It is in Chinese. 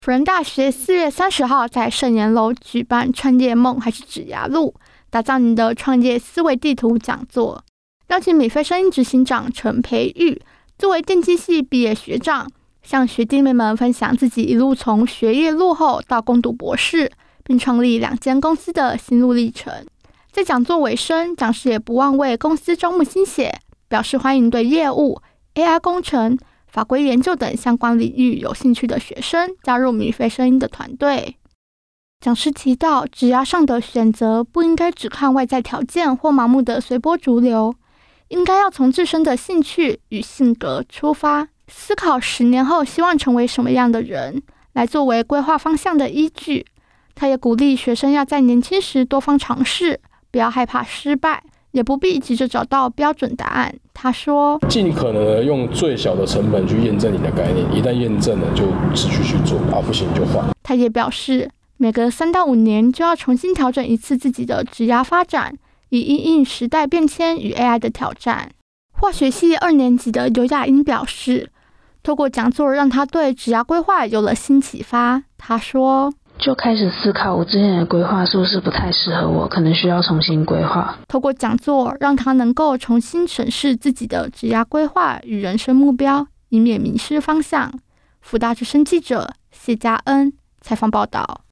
辅仁大学4月30号在盛研楼举办创业梦还是职涯路，打造你的创业思维地图讲座，邀请米菲声音执行长陈培育作为电机系毕业学长，向学弟妹们分享自己一路从学业落后到攻读博士，并创立2间公司的心路历程。在讲座尾声，讲师也不忘为公司招募新血，表示欢迎对业务、AI 工程、法规研究等相关领域有兴趣的学生加入米菲声音的团队。讲师提到，职涯上的选择不应该只看外在条件或盲目的随波逐流，应该要从自身的兴趣与性格出发，思考10年后希望成为什么样的人，来作为规划方向的依据。他也鼓励学生要在年轻时多方尝试，不要害怕失败，也不必急着找到标准答案。他说， 尽可能的用最小的成本去验证你的概念，一旦验证了就持续去做，不行就换。 他也表示，每隔3到5年就要重新调整一次自己的职涯发展，以因应时代变迁与 AI 的挑战。化学系2年级的尤雅英表示，透过讲座让他对职涯规划有了新启发。他说， 就开始思考我之前的规划是不是不太适合我，可能需要重新规划。 透过讲座让他能够重新审视自己的职涯规划与人生目标，以免迷失方向。辅大之声记者谢佳恩采访报道。